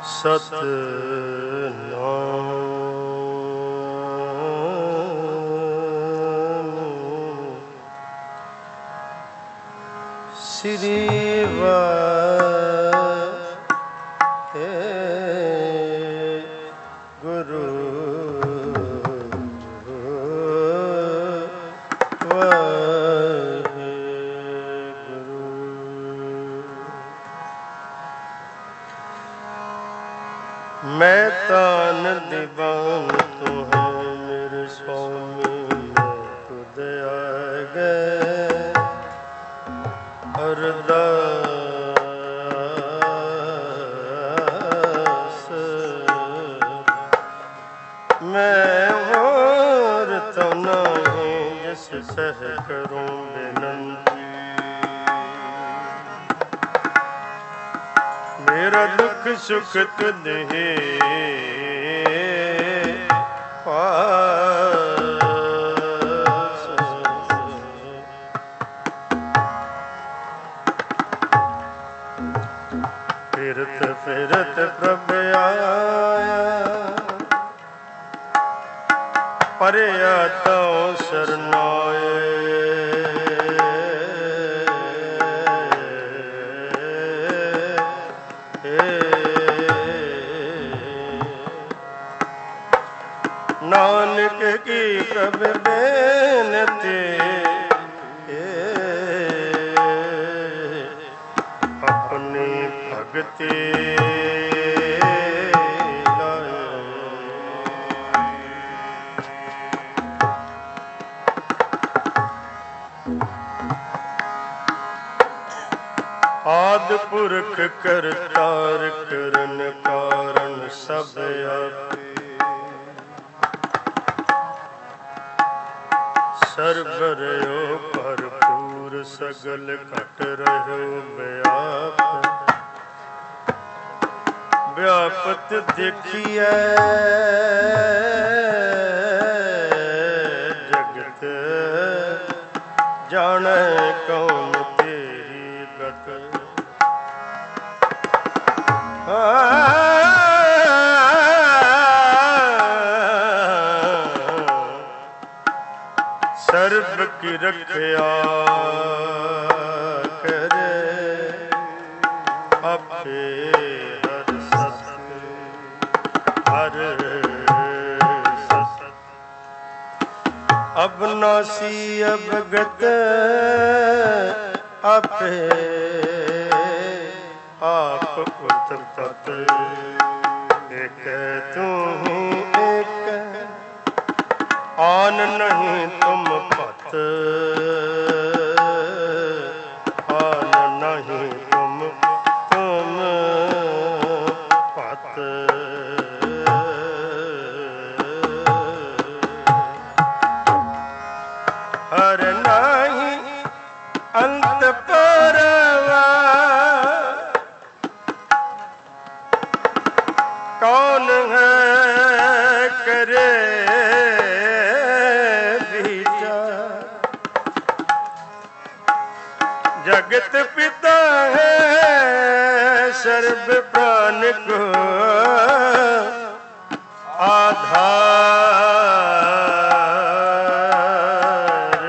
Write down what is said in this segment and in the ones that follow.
ਸਤਿਨਾਮ ਸ੍ਰੀ ਵਾਹਿਗੁਰੂ मैं तान दीवान तू है मेरे स्वामी मैं खुद आ गए अरदास मैं और तो नहीं जिस सह करूं बेनंती मेरा दुख सुख तुझ ही पास फिरत फिरत प्रभ आया परया तो शरणाए नानक की प्रभ बेनती अपनी भगति आदि पुरख करतार करन कारण सब आपे सरबरयो भरपूर सगल घट रहो व्याप व्यापत देखिए जगत जाने कौन तेरी गत सर्ब की रखया करे आपे हर सत हर सत अबनासी अवगत आपे आप उत तत एक तू एक आन नहीं तुम पत आन नहीं तुम पत हर नहीं अंत परवा कौन है करे जगत पिता है सर्व प्राण को आधार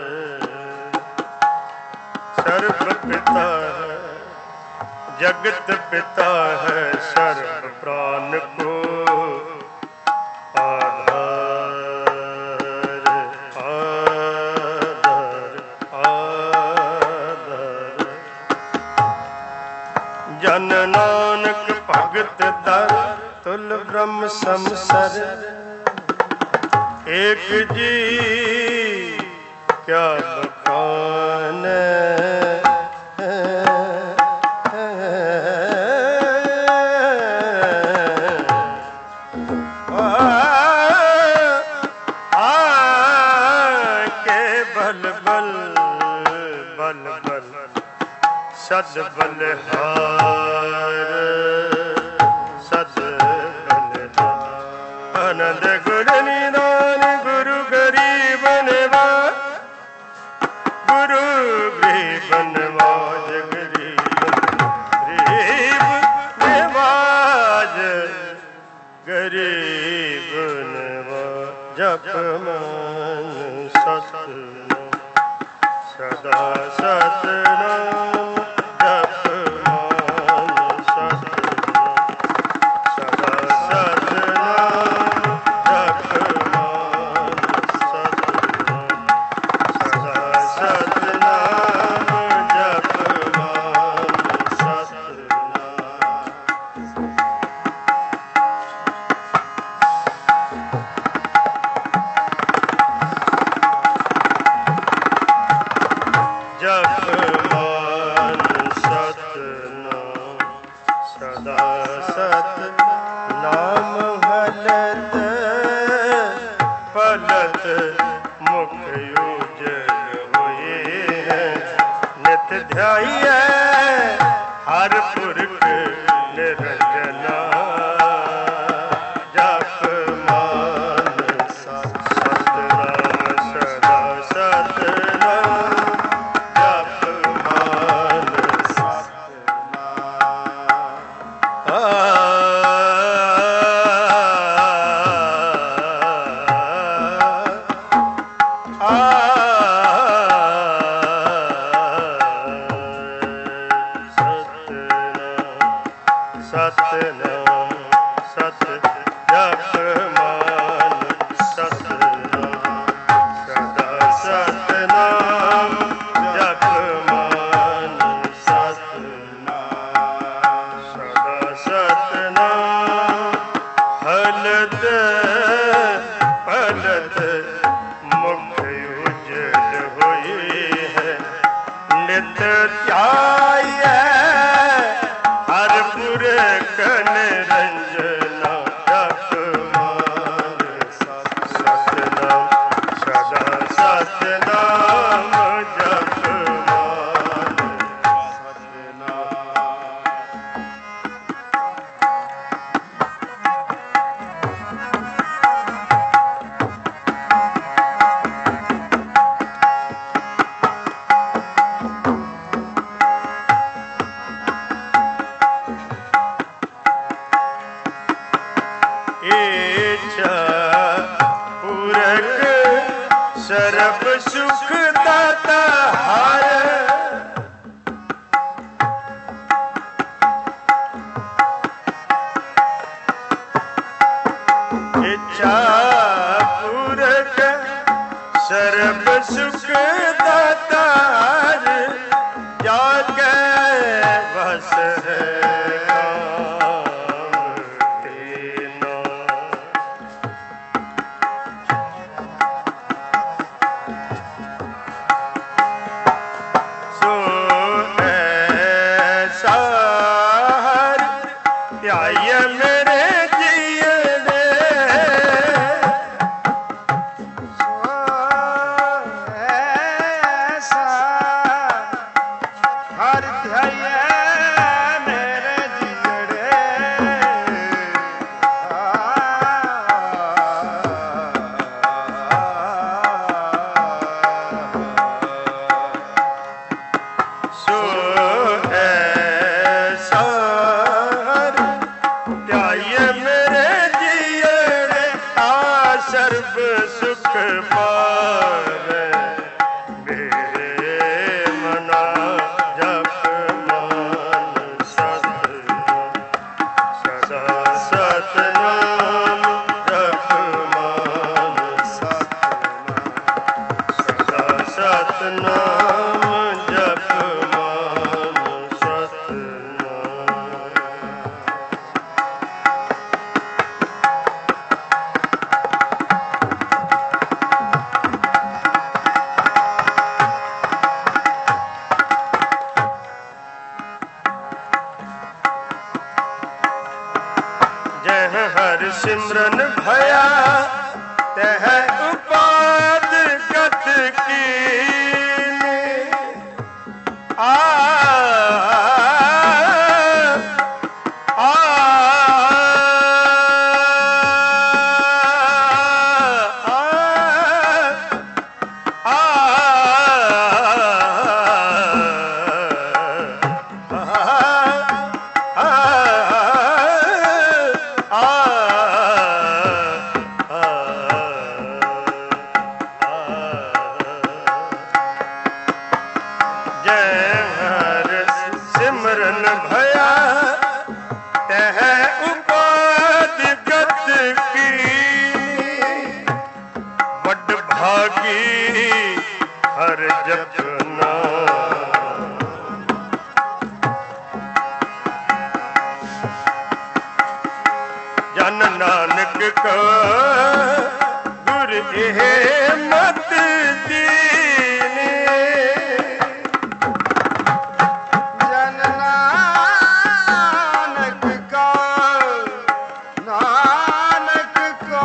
सर्व पिता है जगत पिता है सर्व प्राण को जन नानक भगत दर तुल ब्रह्म समसर एक जी क्या बखान सद बलहार सद बलहार आनंद गुण निदान गुरु गरीब निवाज गुरु गरीब निवाज गरीब निवाज ਜਪ ਮਨ ਸਤਿਨਾਮ ਸਦਾ ਸਤਿਨਾਮ ਜਪ ਮਨ ਸਤਿਨਾਮ ਸਦਾ ਸਤਿਨਾਮ ਜਪ ਮਨ ਸਤਿਨਾਮ ਸਦਾ ਸਤਿਨਾਮ ਜਪ ਮਨ ਸਤਿਨਾਮ ਜਪ ਮਨ ਸਤਿਨਾਮ ਸਦਾ ਸਤਿਨਾਮ ਹਲਤ ਫਲਤ ਮੁਖ ਉਜਲ ਹੋਏ ਹੈ ਨਿਤ ਧਿਆਈਐ ਹਰ ਪੁਰਖ ਨਿਰੰਜਨਾ ਜਪ ਮਨ ਸਤਿਨਾਮ ਸਦਾ ਸਤਿਨਾਮ ਜਪ ਮਨ ਸਤਿਨਾਮ ਸਤ ਜਪ ਮਨ ਸਤਿਨਾਮ ਸਦਾ ਸਤਿਨਾਮ ਜਪ ਮਨ ਸਤਿਨਾਮ ਸਦਾ ਸਤਿਨਾਮ ਹਲਤ ਫਲਤ ਮੁਖ ਉਜਲ ਹੋਈ ਹੈ ਨਿਤ ਧਿਆਈਐ ਹਰ ਪੁਰਖ ਨਿਰੰਜਨਾ ਜਪ ਮਨ ਸਤਿਨਾਮ ਸਦਾ ਸਤਿਨਾਮ ਜਪ ਮਨ ਸਤਿਨਾਮ ਇੱਛਾ ਪੂਰਕ ਸਰਬ ਸੁਖ ਦਾਤਾ ਹਰ ਇੱਛਾ ਪੂਰਕ ਸਰਬ ਸੁਖ ਦਾਤਾ ਹਰ ਜਾ ਕੇ ਵਸ ਹੈ ਧਿਆਈਐ ਮੇਰੇ ਜੀਅੜੇ ਐਸਾ ਹਰ ਧਿਆਈਐ ਮੇਰੇ ਜੀਅੜੇ ਸੋ ਐਸਾ ਸਰਬ ਸੁਖ ਪਾਵੈ ਮੇਰੇ ਮਨਾ ਜਪ ਮਨ ਸਤਿਨਾਮ ਸਦਾ ਸਤਿਨਾਮ ਜਪ ਮਨ ਸਤਿਨਾਮ ਸਦਾ ਸਤਿਨਾਮ ਜਪ ਮਨ ਸਤਿਨਾਮ जह हर सिमरन भया तह उपाद गत कीने आ ਭਾਗੀ ਹਰ ਜਪਨਾ। ਜਨ ਨਾਨਕ ਕੋ ਗੁਰ ਇਹ ਮਤ ਦੀਨੇ। ਜਨ ਨਾਨਕ ਕੋ ਨਾਨਕ ਕੋ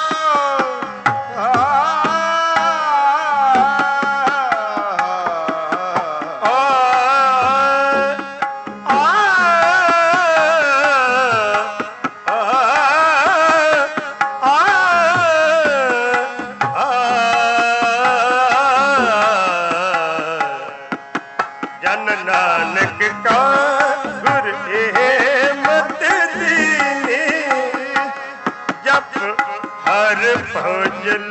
ਜਨ ਨਾਨਕ ਕਾ ਗੁਰ ਇਹ ਮਤ ਦੀਨੇ। ਜਪ ਹਰ ਭਜਨ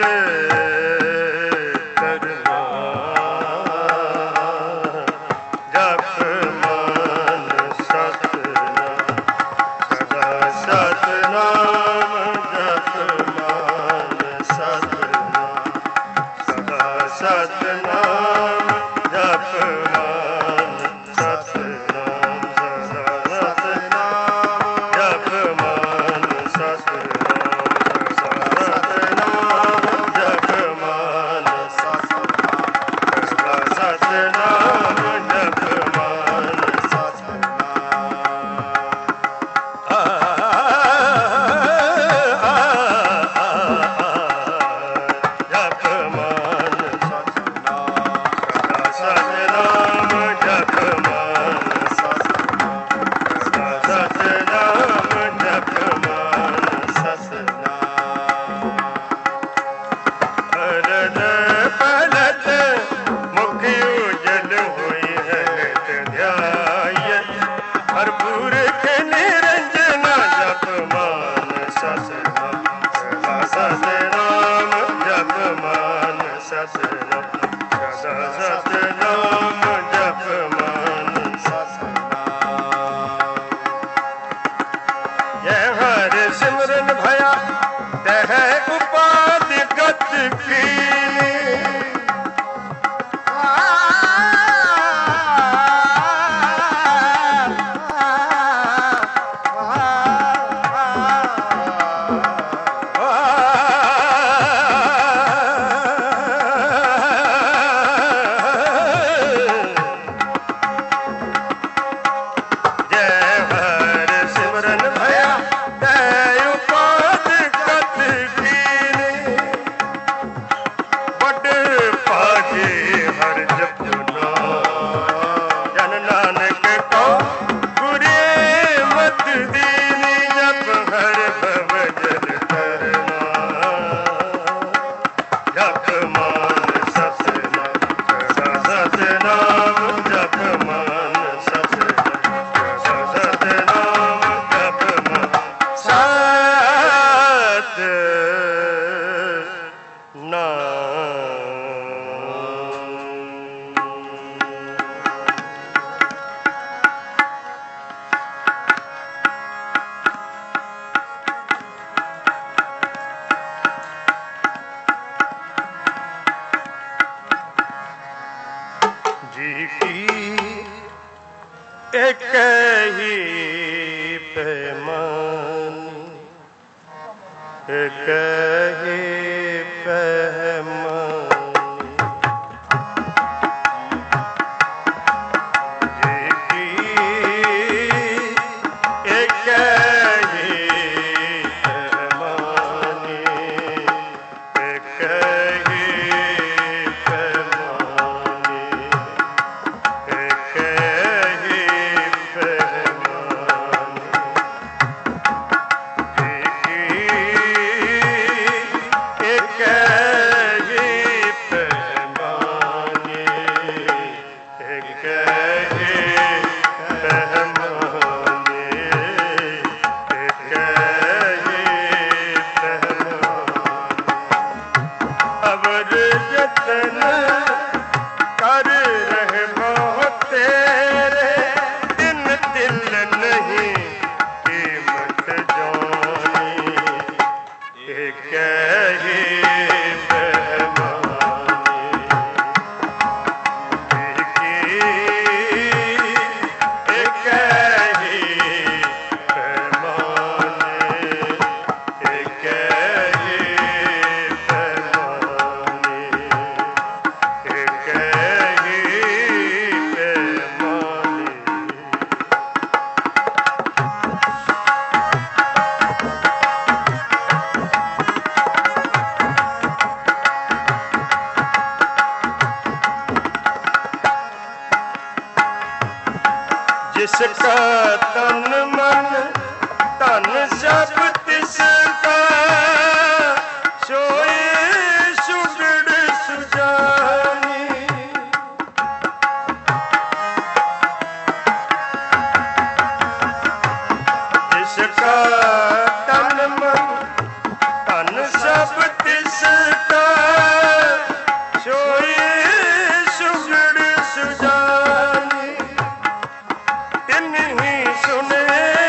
ਕਰਨਾ। ਜਪ ਮਨ ਸਤਨਾਮ ਸਦਾ ਸਤਨਾਮ। ਜਪ ਮਨ ਸਤਨਾਮ ਸਦਾ ਸਤਨਾਮ। ਜਪ ਮਨ ਸਤਨਾਮ ਸਦਾ ਸਤਨਾਮ। ਜਪ ਮਨ ਸਤਨਾਮ ਸਦਾ ਸਤਨਾਮ। ਜਪ ਮਨ ਸਤਨਾਮ ਸਦਾ ਸਤਨਾਮ। ਜਪ ਮਨ ਜਪ ਮਨ ਸਦਾ ਸਤਨਾਮ। ਜਪ ਮਨ ਸਦਾ ਸਤਨਾਮ। ਜਪ ਮਨ ਸਤਨਾਮ। ਹਰਦ ਪਲਟ ਮੁਖ ਉਜਲ ਹੋਈ ਹੈ ਨਿਤ ਧਿਆਇ। ਹਰ ਪੁਰਖ ਨਿਰੰਜਨਾ। ਜਪ ਮਨ ਸਤਨਾਮ ਸਦਾ ਸਤਨਾਮ। ਜਪ ਮਨ ਸਤਨਾਮ ਸਦਾ ਸਤਨਾਮ। ਜਪ ਮਨ ਜੈ ਹਰਿ ਸਿਮਰਨ ਭਇਆ ਤਹ ਉਪਾਦਿ ਗਤ ਕੀਨੀ। ਜੈ ਹਰਿ ਸਿਮਰਨ ਭਇਆ ਤੈ ਉਪਾਦ ਗਤ ਕੀਨੀ। ਵੱਡ ਭਾਗੇ ਹਰ ਜਪਨਾ। ਜਨ ਨਾਨਕ ਕੋ ਗੁਰੇ ਮਤ ਦੀਨੀ। ਜਪ ਹਰ ਭਜਨ ਕਰਨਾ। ਜਪ ਮਨ ਸਤਨਾਮ ਸਦਾ ਸਤਨਾਮ। ਜਪ ਮਨ ਸਤਨਾਮ ਸਦਾ ਸਤਨਾਮ। ਜਪ ਮਨ ਜੀ ਕੀ ਇੱਕ ਹੀ ਪੈਮਾਨ। ਇੱਕ ਹੀ ਪੈਮਾਨ। ਜੀ ਕੀ ਇੱਕ ਹੀ ਪੈਮਾਨ। ਇੱਕ ਹੀ ਪੈਮਾਨ। ਇੱਕ ਹੀ ਪੈਮਾਨ। ਜੀ ਕੀ जिसका तन मन तन सब तिसका सोए सुगड़ सुजानी। जिसका तन मन तन सब तिसका सोए सुगड़ सुजानी। तिन्हीं सुने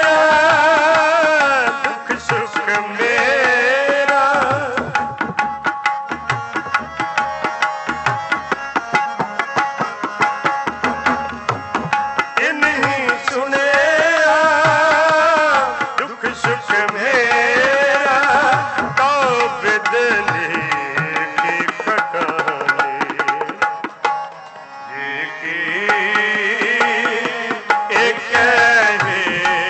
दुख सुख मेरा, तिन्हीं सुने दुख सुख मेरा। तो बिदली की कटानी जी की एक ही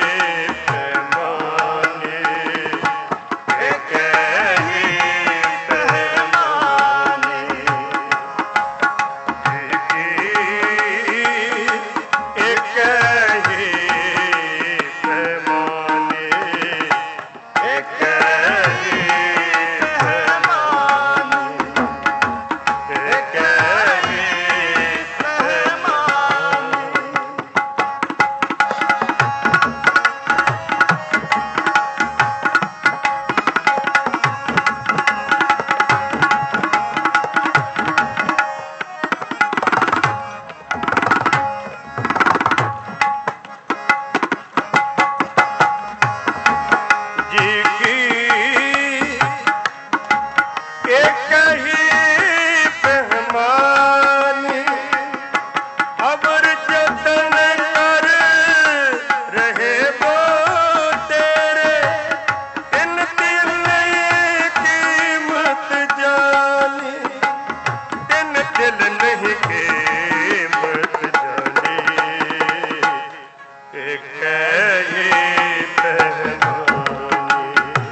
पैमाने, एक ही पैमाने जी की एक ही पैमाने, एक ही पैमाने, एक ही पैमाने। जी की एक ही पैमानी। अबर जतन कर रहे वो तेरे, इन तिन कीमत जानी, इन दिल नहीं कीमत जानी। एक ही पैमानी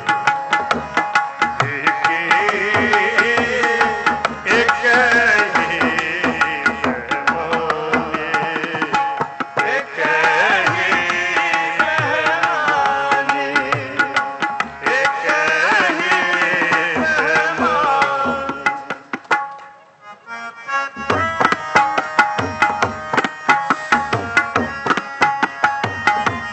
एक ही पैमाने, एक ही पैमाने, एक ही पैमाने।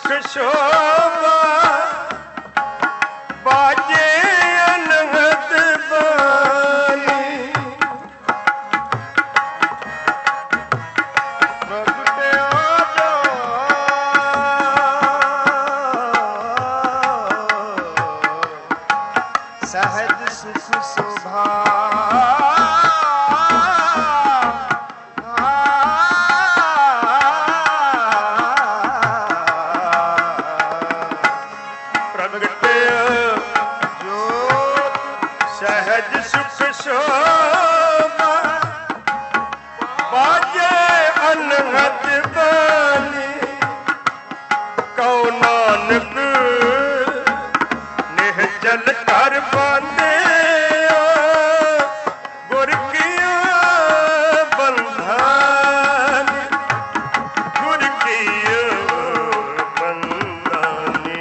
ਸੁਖ ਸ਼ੋਭਾ ਬਾਜੇ ਅਨਹਦ ਬਾਣੀ ਪ੍ਰਗਟਿਆ ਜੋ ਸਹਿਜ ਸੁਖ ਸ਼ੋਭਾ ਸਹਿਜ ਸੁਖ ਸ਼ੋਭਾ ਬਾਜੇ ਅਨਹਦ ਬਾਣੀ ਕਉ ਨਾਨਕ ਨਿਹਚਲ ਕਰ ਬਾਂਧਿਆ ਗੁਰ ਕੀਆ ਬੰਧਾਨੀ ਗੁਰ ਕੀਆ ਬੰਧਾਨੀ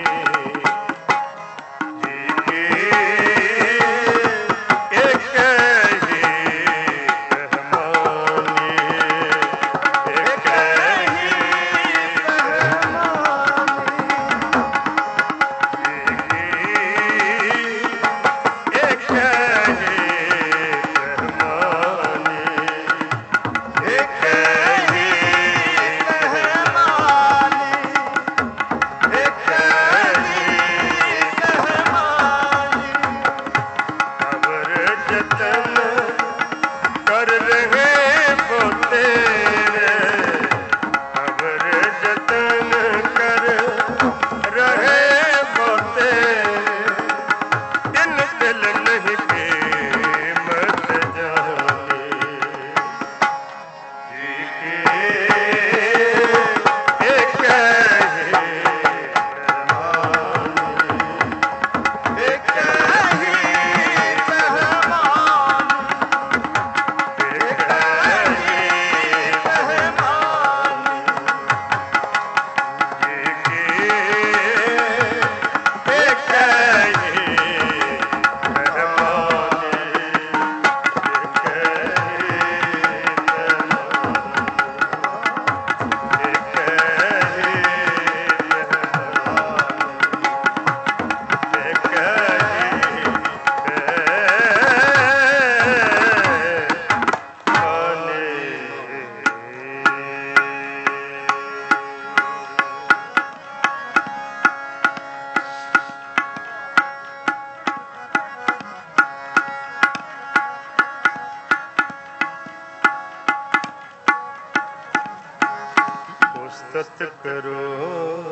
ਉਸਤਤ ਕਰੋ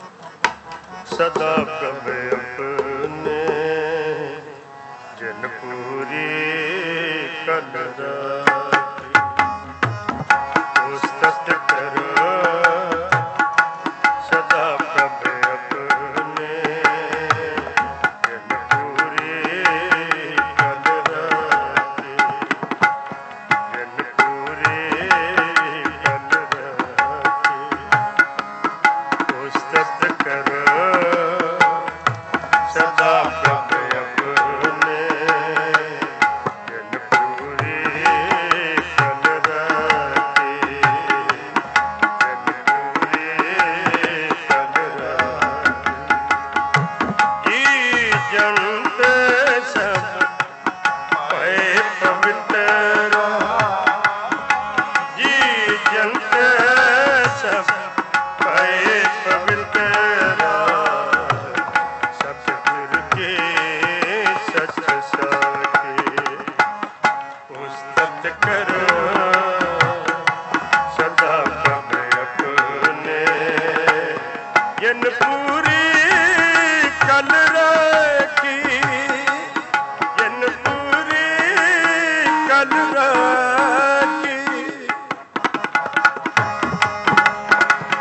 ਸਦਾ ਪ੍ਰਭ ਆਪਣੇ ਜਨ ਪੂਰੀ ਕਲ ਰਾਖੀ ਉਸਤਤ ਕਰੋ ਸਦਾ ਪ੍ਰਭ ਆਪਣੇ ਜਨ ਪੂਰੀ ਕਲ ਰਾਖੀ ਜਨ ਪੂਰੀ ਕਲ ਰਾਖੀ ਉਸਤਤ ਕਰੋ ਸਦਾ ਪ੍ਰਭ ਆਪਣੇ ਜਨ ਪੂਰੀ ਕਲ ਰਾਖੀ ਜਨ ਪੂਰੀ ਕਲ ਰਾਖੀ ਜੀ ਜੰਤ ਸਭ ਭਏ ਪਵਿੱਤਰ ਜੀ ਜੰਤ ਸਭ ਭਏ ਪਵਿੱਤਰ ਸਤਿਗੁਰ ਕੇ ਸਚ ਸਾਖੀ ਉਸਤਤ ਕਰੋ ਸਦਾ ਪ੍ਰਭ ਆਪਣੇ ਜਨ ਪੂਰੀ ਕਲ ਰਾਖੀ ਜਨ ਪੂਰੀ ਕਲ ਰਾਖੀ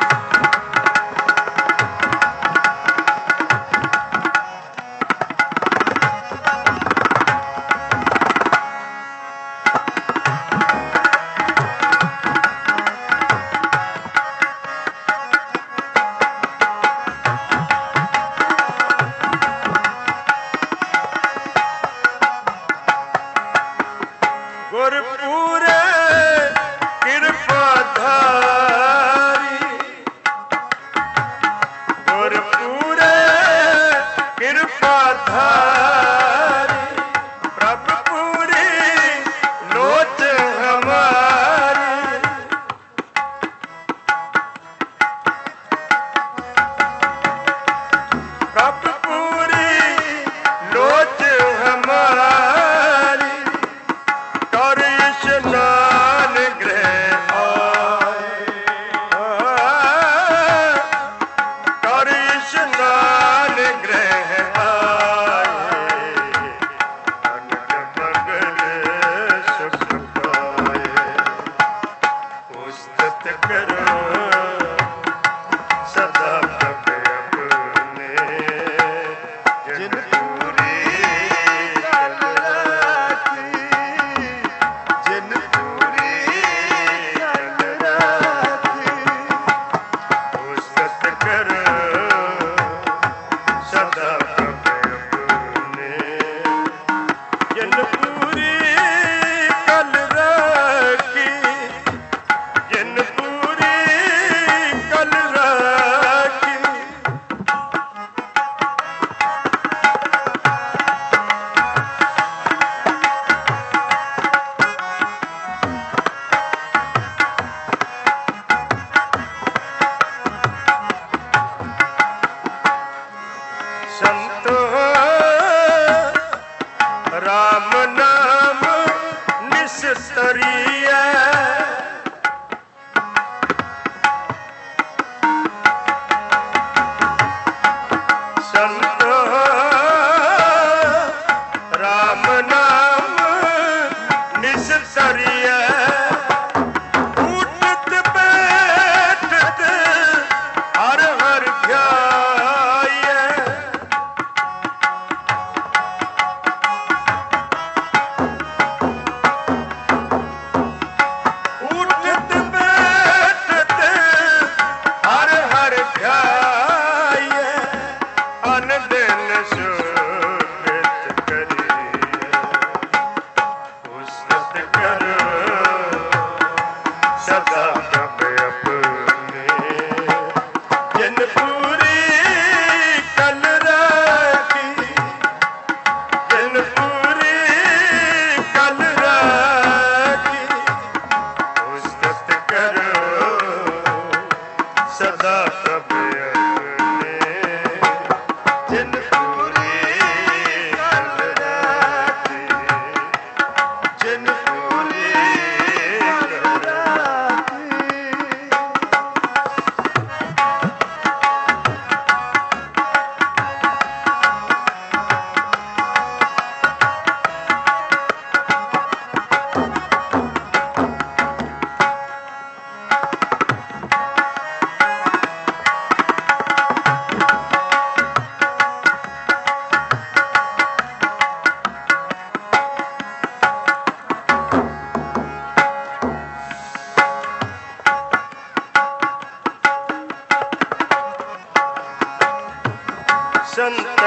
संत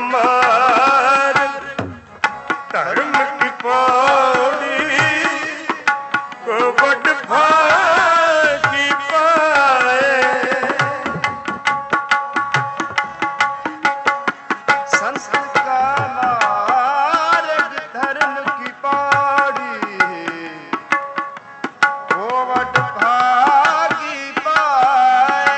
कमार धर्म की पौड़ी को बड़ भागी पाए। संत कमार धर्म की पौड़ी को बड़ भागी पाए।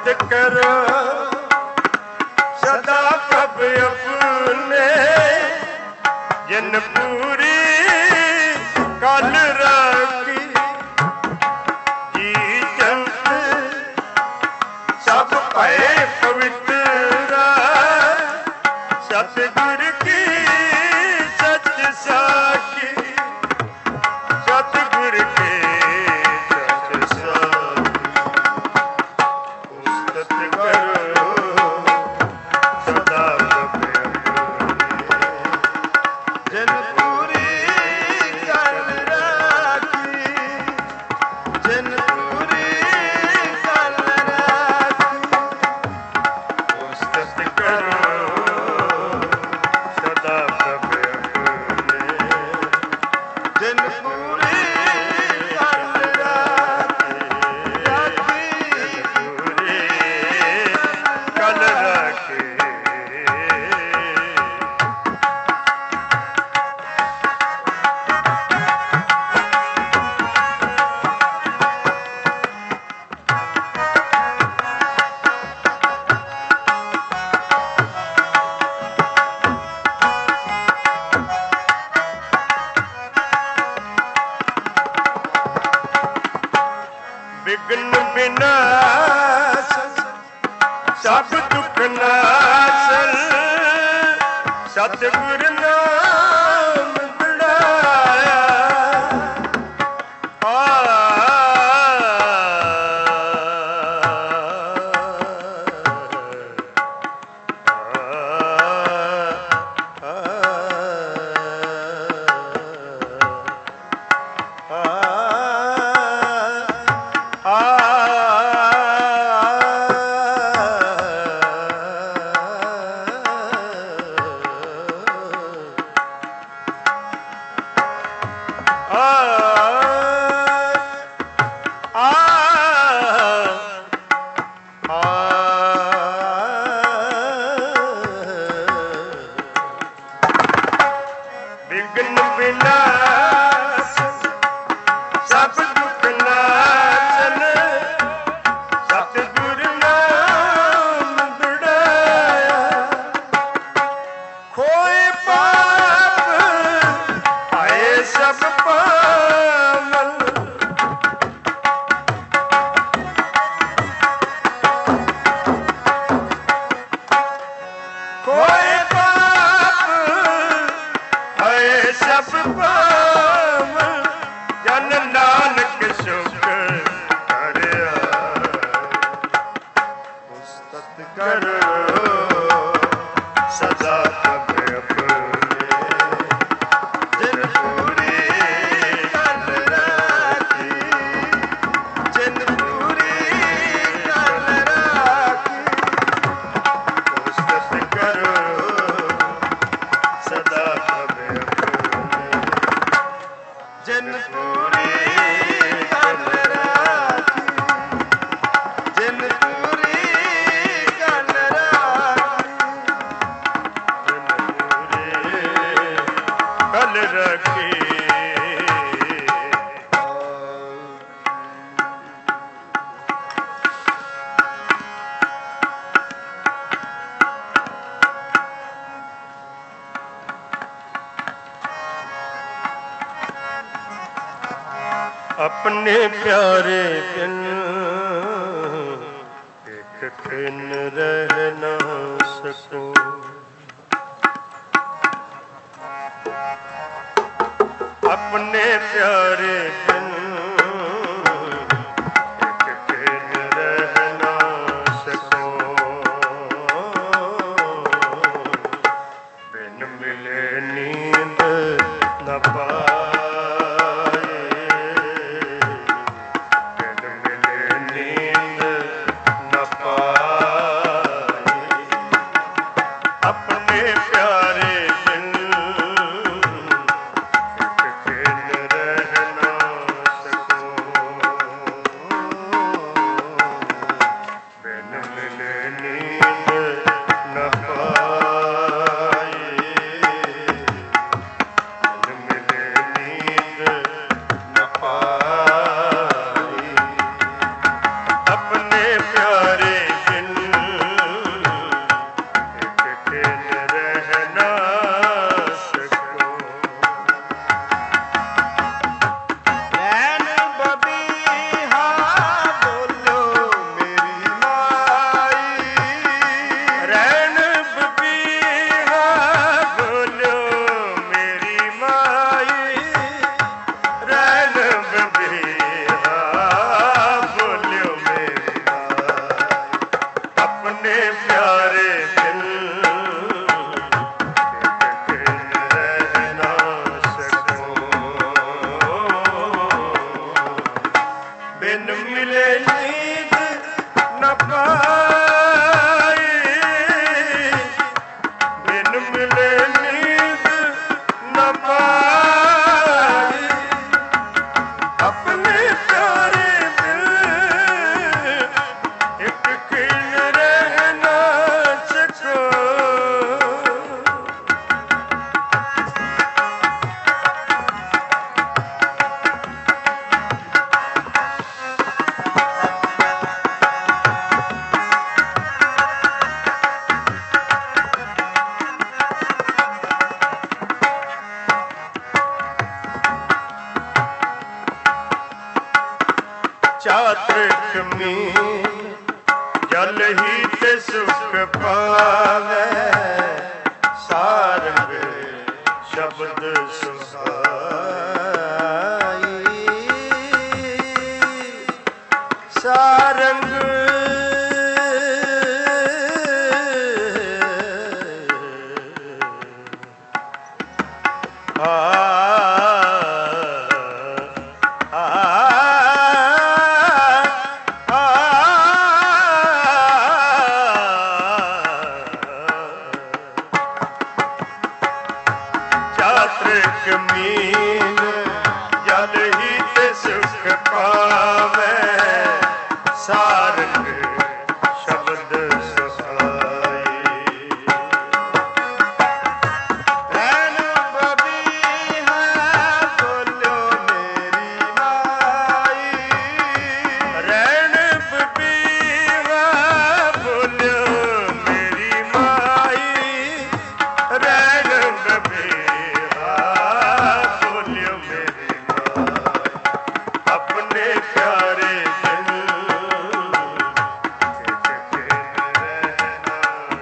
करो सदा प्रभ अपने जिन पूरी कल राखी जी जंत सब भय पवित्र सतगुर की सच साखी सतगुर के सच साखी उस्तत करो सदा जिन पूरी कल राखी जिन पूरी कल राखी उस्तत करो सदा जिन पूरी कल राखी पूरे कल राखे विघ्न विनाश सब दुख नाशन सतगुर नाम बढ़ाया विघ्न विनाश सब दुख नाशन सतगुर नाम बढ़ाया खोए पाप आए सब पावन खोए पाप आए सब पावन जन नानक सुख करिया उस्तत करो सदा प्रभ अपने जिन पूरी कल राखी जिन पूरी कल राखी उस्तत करो सदा प्रभ अपने जिन पूरी कल राखी जिन पूरी कल राखी कल रखी अपने प्यारे बिन एक दिन रह ना सकूं अपने प्यारे बिन एक दिन रह ना सकूं बिन मिले नींद न पाए बिन मिले नींद न पाए अपने प्यारे बिन एक दिन रहना ਬਬੀਹਾ ਬੋਲਿਓ ਮੇਰੀ ਮਾਈ ਆਪਣੇ ਪਿਆਰੇ ਦਿਲ ਰਹਿ ਨਾ ਸਕੂੰ ਬਿਨ ਮਿਲੇ ਨੀਂਦ ਨਾ ਪਾਈ ਬਿਨ ਮਿਲੇ ਨੀਂਦ ਨਾ ਪਾਈ ਆਪਣੇ ਪਿਆਰੇ ਦਿਲ ਇੱਕ ਖਿਲ ਰਹਿ ਨਾ ਸਕੂੰ ਚਾਤ੍ਰਿਕ ਮੀਨ ਜਲ ਹੀ ਤੇ ਸੁਖ ਪਾਵੈ ਸਾਰੰਗ ਸ਼ਬਦ ਸੁਹਾਈ ਸਾਰੰਗ ਚਾਤ੍ਰਿਕ ਮੀਨ ਜਲ ਹੀ ਤੇ ਸੁਖ ਪਾਵੈ ਸਾਰੰਗ ਸ਼ਬਦ ਸੁਹਾਈ ਰਹਿਣ ਬਬੀਹਾ ਬੋਲਿਓ ਮੇਰੀ ਮਾਈ ਰਹਿਣ ਬਬੀਹਾ ਬੋਲਿਓ ਮੇਰੀ ਮਾਈ ਰਹਿਣ ਬਬੀਹਾ ਬੋਲਿਓ ਮੇਰੀ ਮਾਈ ਆਪਣੇ ਪਿਆਰੇ ਦਿਲ ਰਹਿ ਨਾ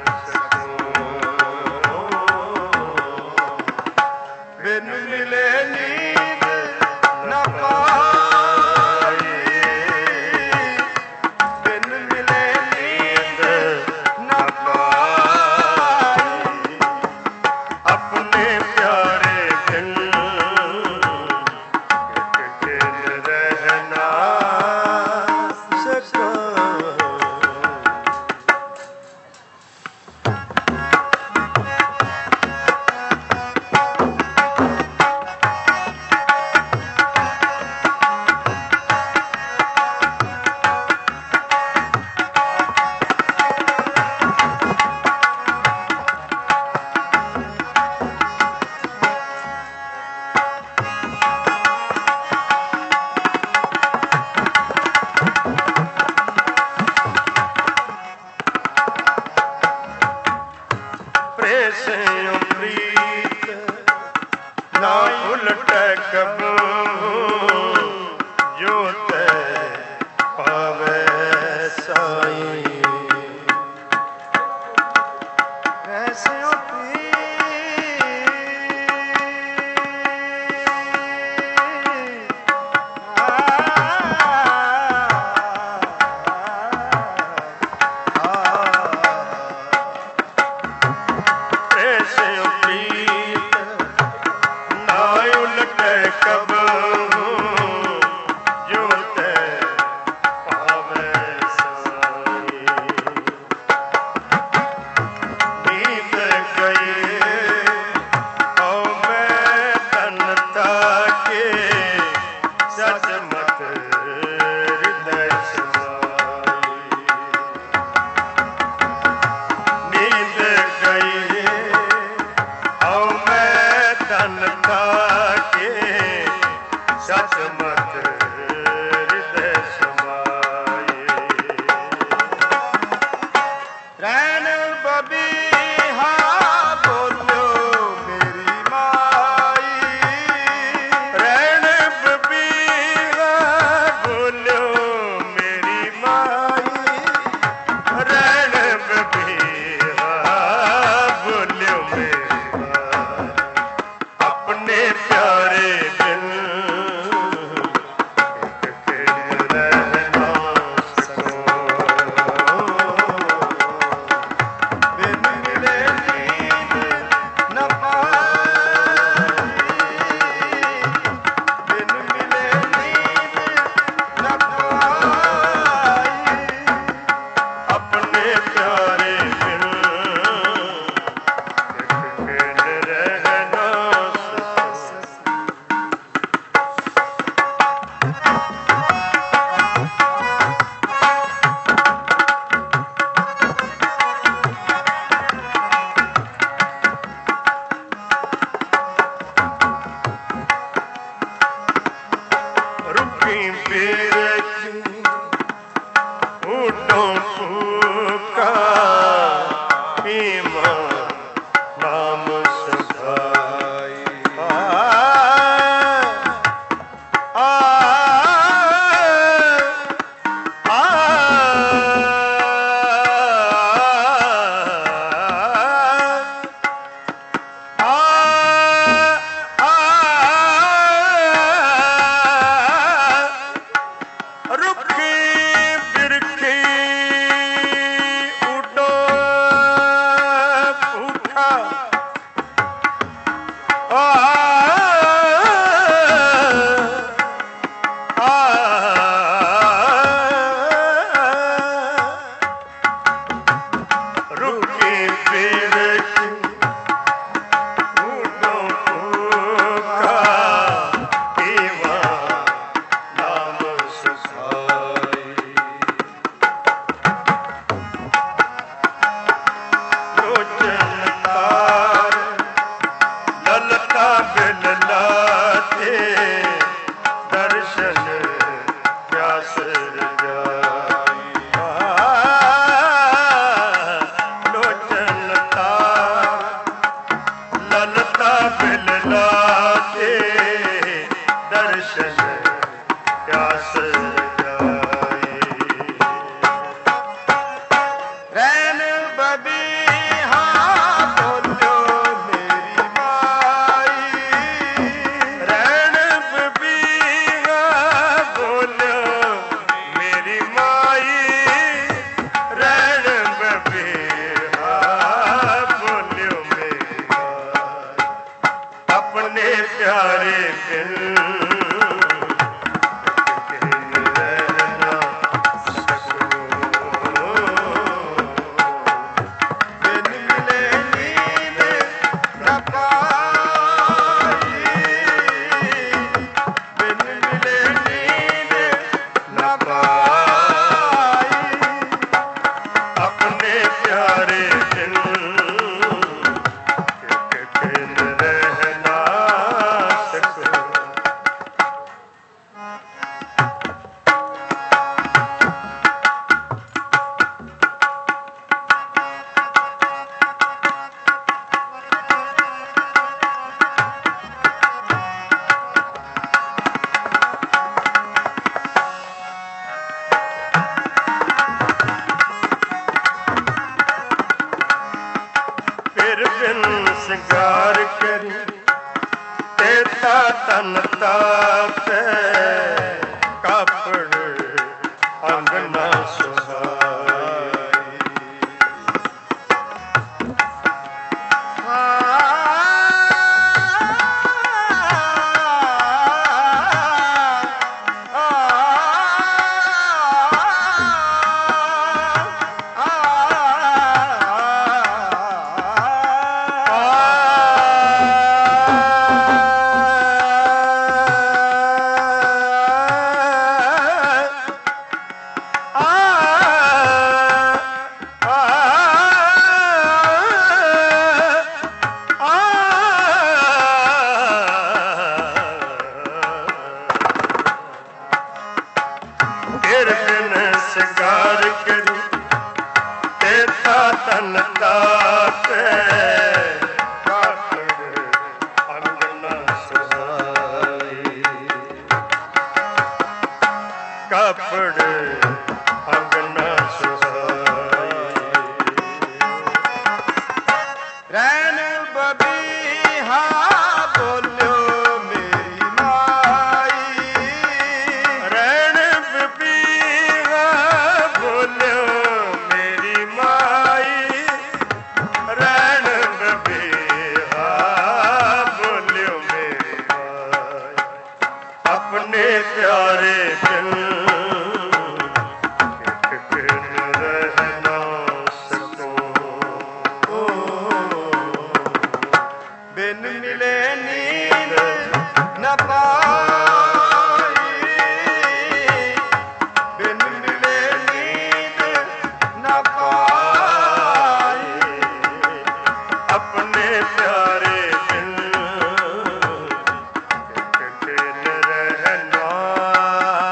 ਸਕੂੰ ਬਿਨ ਮਿਲੇ ਨੀਂਦ ਨਾ ਪਾਈ ਬਿਨ ਮਿਲੇ ਨੀਂਦ ਨਾ ਪਾਈ ਆਪਣੇ ਪਿਆਰੇ ਦਿਲ ਇੱਕ ਦਿਨ ਰਹਿ ਨਾ ਸਕੂੰ ਪ੍ਰੇਸਿਓ ਪ੍ਰੀਤ ਨਾ ਉਲਟੈ ਕਬੂ ਜੋ ਤੈ ਪਾਵੈ ਸਾਈਂ ਪ੍ਰੇਸਿਓ ਪ੍ਰੇਸਿਓ ਪ੍ਰੀਤ ਨਾ ਉਲਟੈ ਕਬੂ ਜੋ ਤੈ ਪਾਵੈ ਸਾਈਂ ਨੀਂਦ ਗਈ ਹਉ ਮੈਂ ਤਨ ਤਾਕੇ ਸਚ ਮਤ ਹਿਰਦੈ ਸਮਾਈ ਨੀਂਦ ਗਈ ਹਉ ਮੈਂ ਤਨ ਤਾਕੇ ਸਚ ਮਤ ਹਿਰਦੈ ਸਮਾਈ ਰਹਿਣ ਬਬੀਹਾ ਬੋਲਿਓ ਮੇਰੀ ਮਾਈ ਰਹਿਣ ਬਬੀਹਾ रुकी पीर की ऊटों फूका पीमा नाम सखाई सिंगार करी तेता तन तापे कापड़ अंगना सुहाई रहना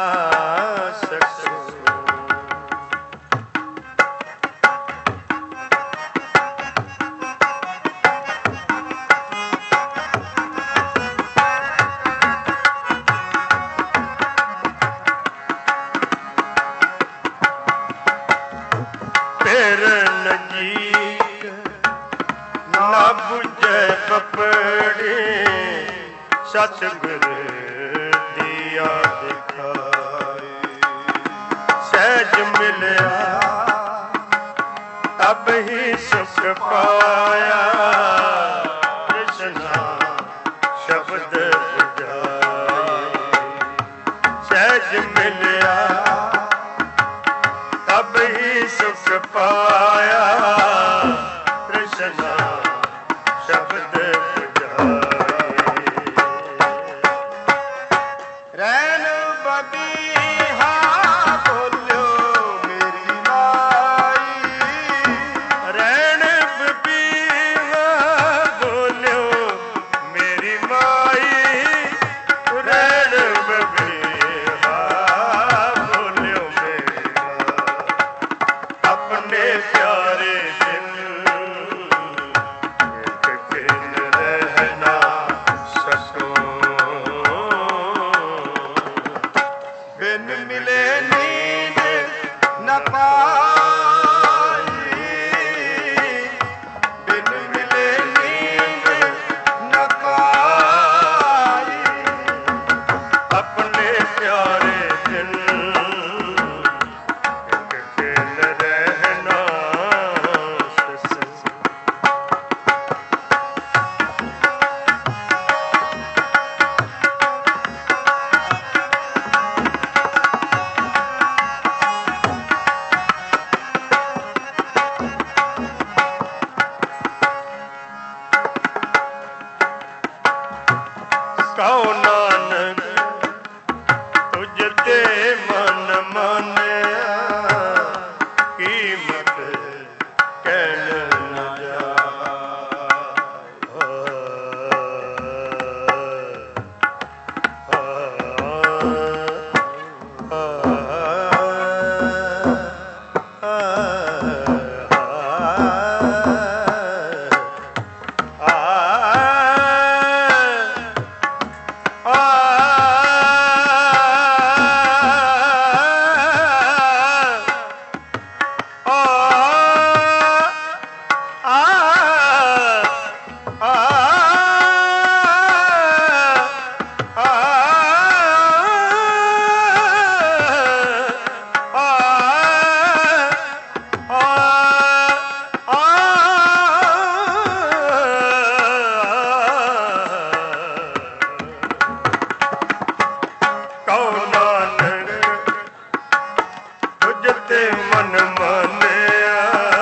ਪਪੜੀ ਸਤਿਗੁਰ ਦੀਆ ਦਿਖਾਈ। ਸਹਿਜ ਮਿਲਿਆ ਤਬ ਹੀ ਸੁਖ ਪਾਇਆ, ਕ੍ਰਿਸ਼ਨਾ ਸ਼ਬਦ ਬੁਝਾਈ। ਸਹਿਜ ਮਿਲਿਆ ਤਬ ਹੀ ਸੁਖ ਪਾਇਆ, ਕ੍ਰਿਸ਼ਨਾ ਸ਼ਬਦ ਬੁਝਾਈ। ਰੈਣ ਬਬੀਹਾ ਬੋਲਿਓ ਮੇਰੀ ਮਾਈ। ਰੈਣ ਬਬੀਹਾ ਬੋਲਿਓ ਮੇਰੀ ਮਾਈ। ਰੈਣ ਬਬੀਹਾ ਬੋਲਿਓ ਮੇਰੀ ਮਾਈ। ਆਪਣੇ ਪਿਆਰੇ ਦਿਨ ਇੱਕ ਦਿਨ ਰਹਿਣਾ ਸਕੋ। ਬਿਨ ਮਿਲੇ ਨੀਂਦ ਨ ਪਾਈ। ਬਿਨ ਮਿਲੇ ਨੀਂਦ ਨ ਪਾਈ। ਆਪਣੇ ਪਿਆਰੇ ਦਿਨ ਇੱਕ ਦਿਨ ਰਹਿਣਾ ਸਕੋ। ਕਹੋ ਨਾਨਕ ਤੁਝ ਤੇ ਮਨ ਮਾਨਿਆ, ਕੀਮਤ ਕਹਿਣ ਨ ਕਹੋ ਨਾਨਕ ਤੁਝ ਤੇ ਮਨ ਮਾਨਿਆ,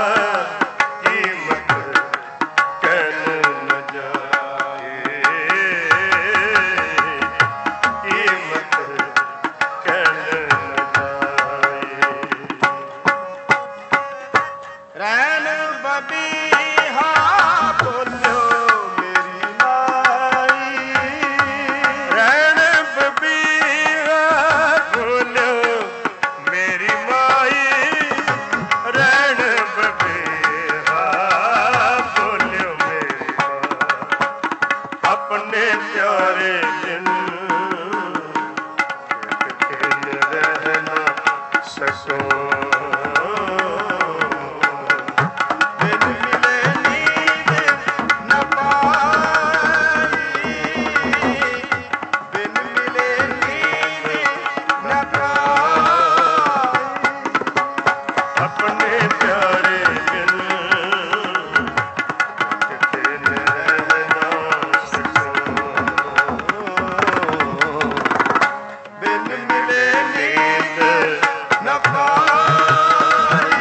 ਕੀਮਤ ਕਹਿਣ ਨ ਜਾਏ। ਕੀਮਤ ਕਹਿਣ ਨ ਜਾਏ। ਰੈਣ ਬਬੀਹਾ ਬੋਲਿਓ ਮੇਰੀ ਮਾਈ। ਰੈਣ ਬਬੀਹਾ ਬੋਲਿਓ ਮੇਰੀ ਮਾਈ। ਰੈਣ ਬਬੀਹਾ ਬੋਲਿਓ ਮੇਰੀ ਮਾਈ। ਆਪਣੇ ਪਿਆਰੇ ਦਿਨ ਇੱਕ ਦਿਨ ਰਹਿਣਾ ਸਕੋ। ਬਿਨ ਮਿਲੇ ਨੀਂਦ ਨ ਪਾਈ। ਬਿਨ ਮਿਲੇ ਨੀਂਦ ਨ ਪਾਈ। ਆਪਣੇ ਪਿਆਰੇ ਦਿਨ ਇੱਕ ਦਿਨ ਰਹਿਣਾ ਸਕੋ। ਬਿਨ ਮਿਲੇ ਨੀਂਦ ਨ ਪਾਈ।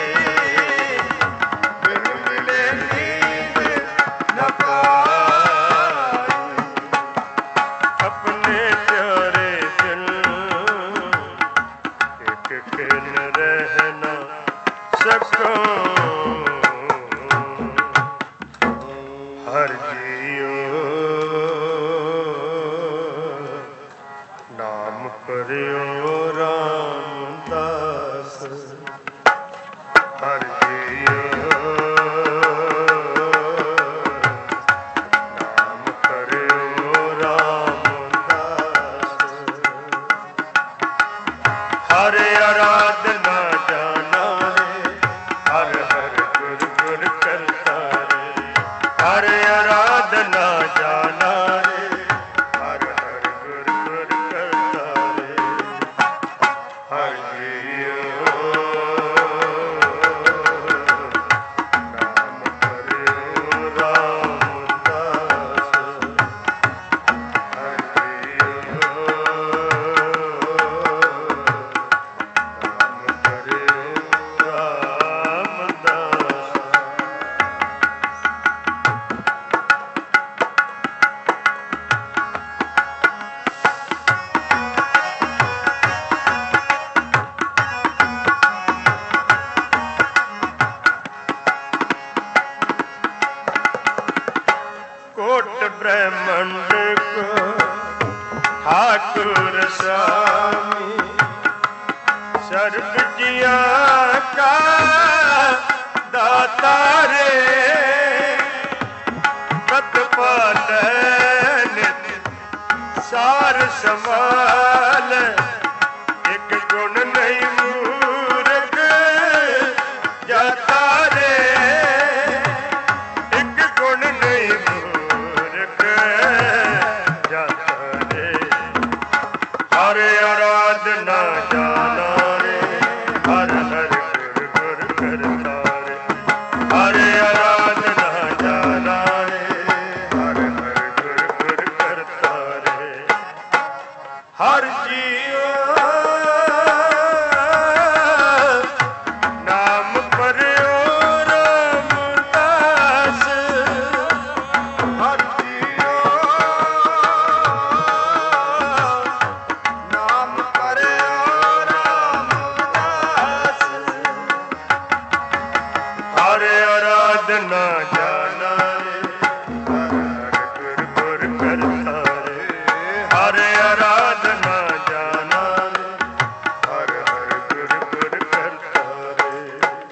ਬਿਨ ਮਿਲੇ ਨੀਂਦ ਨ ਪਾਈ। ਆਪਣੇ ਪਿਆਰੇ ਦਿਨ ਇੱਕ ਦਿਨ ਰਹਿਣਾ ਸਕੋ। ਹਰ ਜੀਓ ਨਾਮ ਕਰਿਓ ਰਾਮਦਾਸ। ਹਰ ਜੀਓ ਨਾਮ ਕਰਿਓ ਰਾਮਦਾਸ। ਹਰ ਆਰਾਧਨਾ ਜਾਣਾ ਰੇ, ਹਰ ਹਰ ਗੁਰ ਗੁਰ ਕਰਤਾ ਰੇ। ਹਰ ਆਰਾਧਨਾ ਸਰਬ ਜੀਆਂ ਕਾ ਦਾਤਾ ਰੇ ਕਤ ਪਾਲੈ ਨਿਤ ਸਾਰ ਸਮਾਲ ਇੱਕ ਗੁਣ ਨਹੀਂ ਮੂਰਖ ਜਾਤਾ ਰੇ ਇੱਕ ਗੁਣ ਨਹੀਂ ਮੂਰਖ ਜਾਤਾ ਰੇ ਹਰ ਆਰਾਧਨਾ ਜਾਣਾ ਰੇ ਹਰ ਹਰ ਗੁਰ ਗੁਰ ਕਰਤਾ ਰੇ ਹਰ ਆਰਾਧਨਾ ਜਾਣਾ ਰੇ ਹਰ ਹਰ ਗੁਰ ਗੁਰ ਕਰਤਾ ਰੇ ਹਰ ਜੀਉ ਨਾਮ ਪਰਿਓ ਰਾਮਦਾਸ ਹਰ ਜੀਉ ਨਾਮ ਕਰਿਓ ਰਾਮਦਾਸ ਹਰ ਆਰਾਧਨਾ ਜਾਣਾ ਰੇ ਹਰ ਹਰ ਗੁਰ ਗੁਰ ਕਰਤਾ ਰੇ ਹਰ ਆਰਾਧਨਾ ਜਾਣਾ ਰੇ ਹਰ ਹਰ ਗੁਰ ਗੁਰ ਕਰਤਾ ਰੇ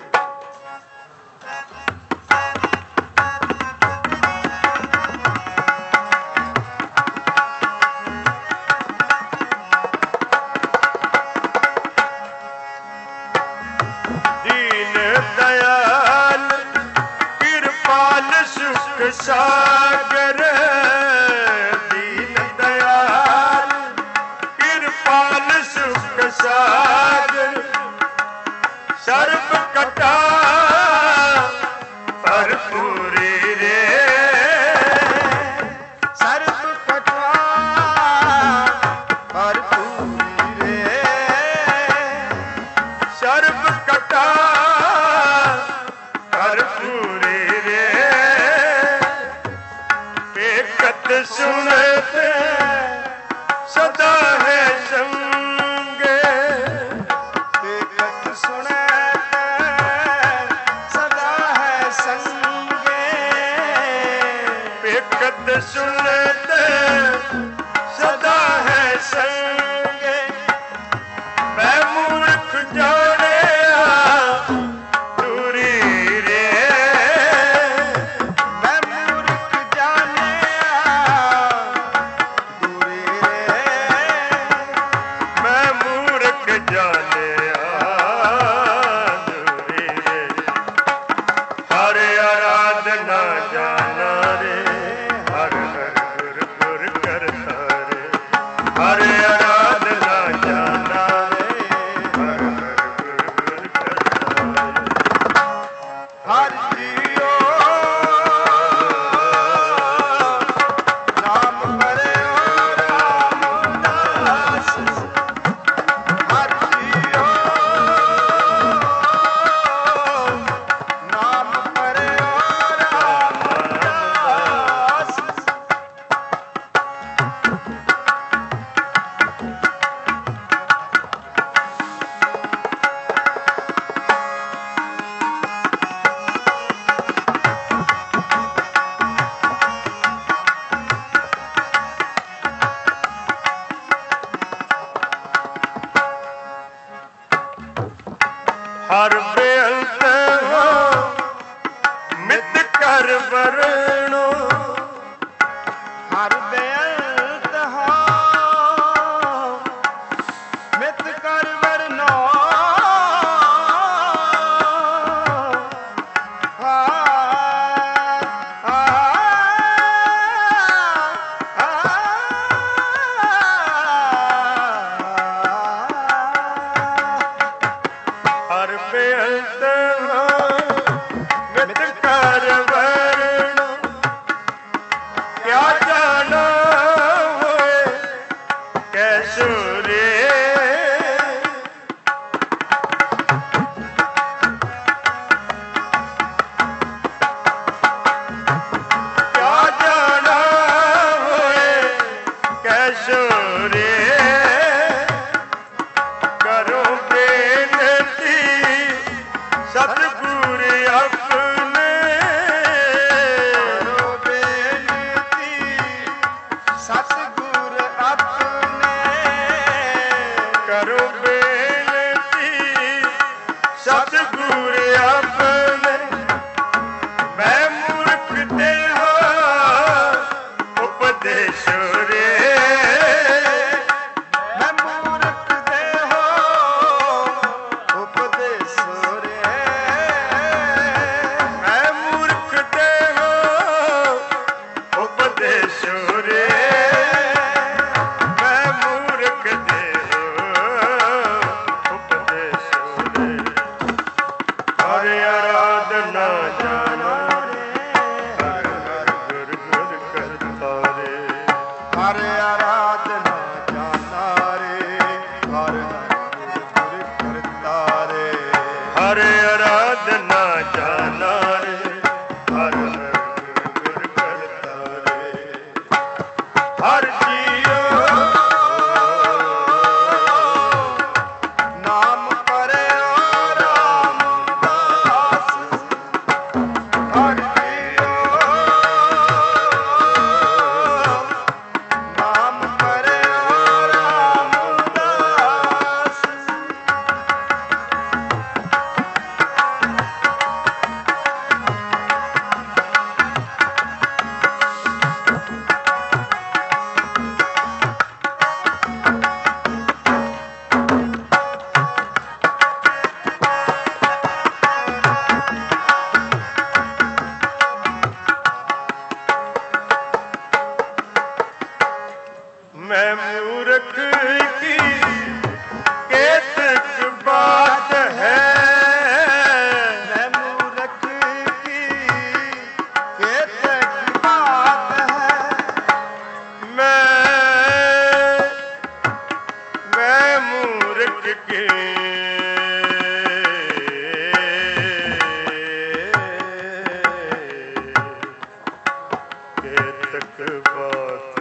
ਦੀਨ ਦਇਆਲ ਕਿਰਪਾਲ ਸੁਖ ਸਾਗਰ ਦੀਨ ਦਇਆਲ ਕਿਰਪਾਲ ਸੁਖ ਸਾਗਰ ਸਰਬ ਕਟਾ ਭਰਪੂਰੀ ਰੇ ਸਰਬ ਕਟਾ ਭਰਪੂਰੀ ਰੇ ਸਰਬ ਕਟਾ ਭਰਪੂਰੀ ਰੇ ਏਕਤ ਸੁਣਤ ਸਦਾ ਹੈ ਸੰਗੇ ਏਕਤ ਸੁਣੈ ਸਦਾ ਹੈ ਸੰਗੇ ਏਕਤ ਸੁਣਤ ਸਦਾ ਹੈ ਸੰਗੇ ਮੈਂ ਮੂਰਖ ਜਾਣਿਆ ਦੂਰੀ ਰੇ ਮੈਂ ਮੂਰਖ ਜਾਣਿਆ ਦੂਰੀ ਰੇ ਮੈਂ ਮੂਰਖ ਜਾਣਿਆ ਦੂਰੀ ਰੇ ਹਰ ਆਰਾਧਨਾ ਜਾਣਾ ਰੇ ਹਰ ਹਰ ਗੁਰ ਗੁਰ ਕਰਤਾ ਰੇ ਹਰ ਆਰਾਧਨਾ ਜਾਣਾ ਰੇ ਹਰ ਹਰ ਗੁਰ ਗੁਰ ਕਰਤਾ ਰੇ ਹਰ ਜੀਉ ਨਾਮ ਕਰਿਓ ਰਾਮਦਾਸ ਹਰ ਜੀਉ ਨਾਮ ਕਰਿਓ ਰਾਮਦਾਸ ਹਰ ਬੇਅੰਤ ਹੋ ਮਿਤ ਕਰ ਵਰਣੋ ਹਰ ਬੇਅੰਤ ਹੋ ਮਿਤ ਕਰ ਵਰਨੋ ਹਰ ਬੇਅੰਤ ਹੋ ਮਿਤ ਕਰ ਵਰਣੋ ਕਿਆ ਜਾਣਾ ਹੋਏ ਕੈਸੋ ਰੇ ਕਿਆ ਜਾਣਾ ਹੋਏ ਕੈਸੋ ਰੇ ਕਰੋ ਬੇਨਤੀ ਸਤਿਗੁਰ ਆਪਣੇ ਕਰੋ ਬੇਨਤੀ ਸਤਿਗੁਰ ਆਪਣੇ ਕਰੋ ਬੇਨਤੀ ਕੇ ਕੇਤਕ ਬਾਤ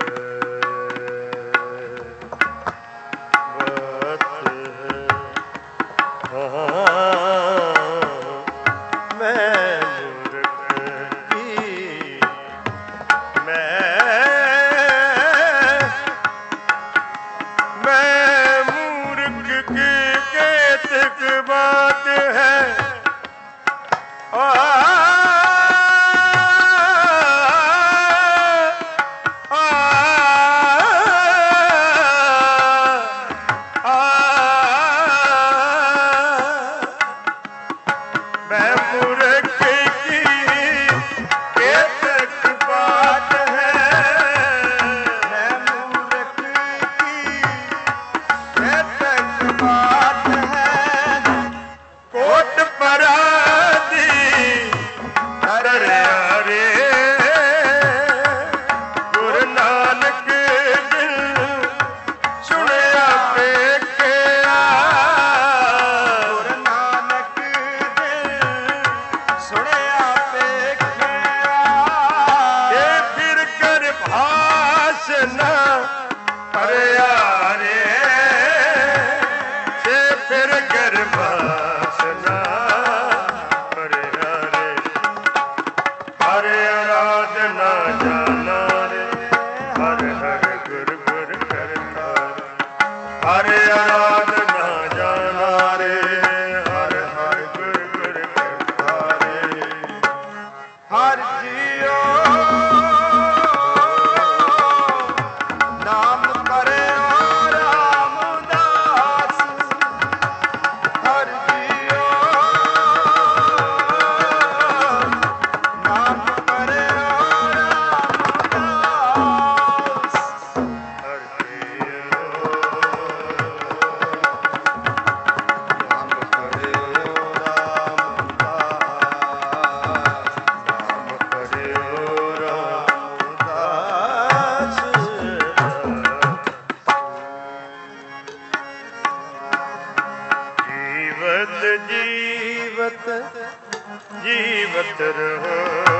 ਜੀਵਤ ਰਹੋ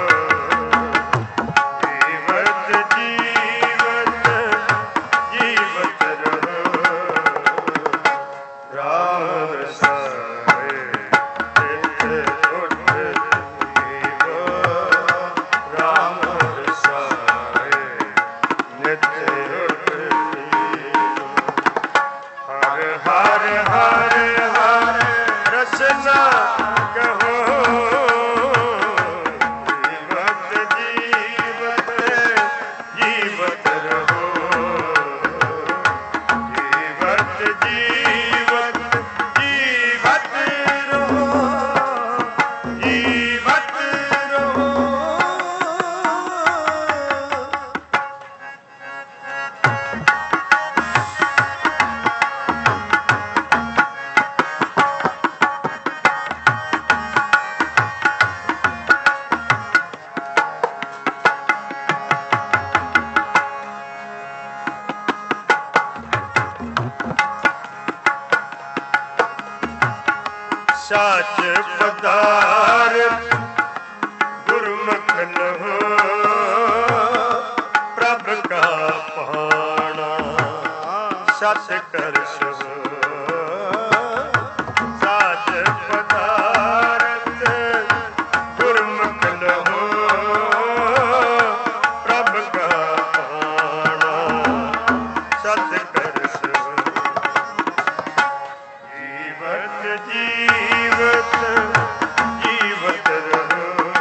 ਜੀਵਤ ਜੀਵਤ ਰਹੋ ਰਾਮ ਰਸਾਏ ਤਿਤ ਉੱਠ ਜੀਵੋ ਰਾਮ ਰਸਾਏ ਨਿਤ ਉੱਠ ਹਰ ਹਰ ਹਰ ਹਰ ਰਸਨਾ ਕਹੋ ਸਾਚ ਪਦਾਰਥ ਗੁਰਮੁਖ ਨਹੁ ਪ੍ਰਭ ਕਾ ਪਾਣਾ ਸਤ ਕਰ ਸਭ ਸਾਚ ਪਦਾਰਥ ਗੁਰਮੁਖ ਨਹੁ ਪ੍ਰਭ ਕਾ ਪਾਣਾ ਸਤ ਕਰ ਸਭ ਜੀਵਤ ਜੀਵਤ ਰਹੋ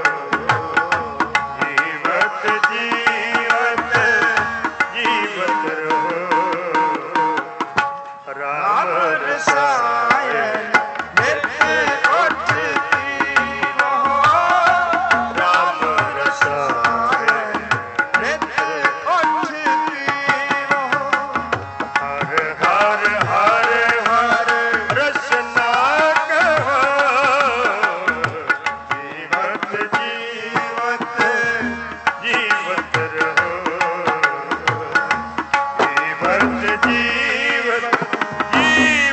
ਜੀਵਤ ਜੀਵਤ ਜੀਵਤ ਰਹੋ ਰਾਮ ਰਸਾਇਣ ਨਿਤ ਉੱਠ ਜੀਵੋ ਰਾਮ ਰਸਾਇਣ ਨਿਤ ਉੱਠ ਜੀਵੋ ਹਰ ਹਰ ਹਰ ਹਰ ਰਸਨਾ ਕਹੋ ਜੀਵਤ ਜੀਵਤ ਜੀਵਤ ਰਹੋ ਜੀਵਤ ਜੀਵਤ ਜੀਵਤ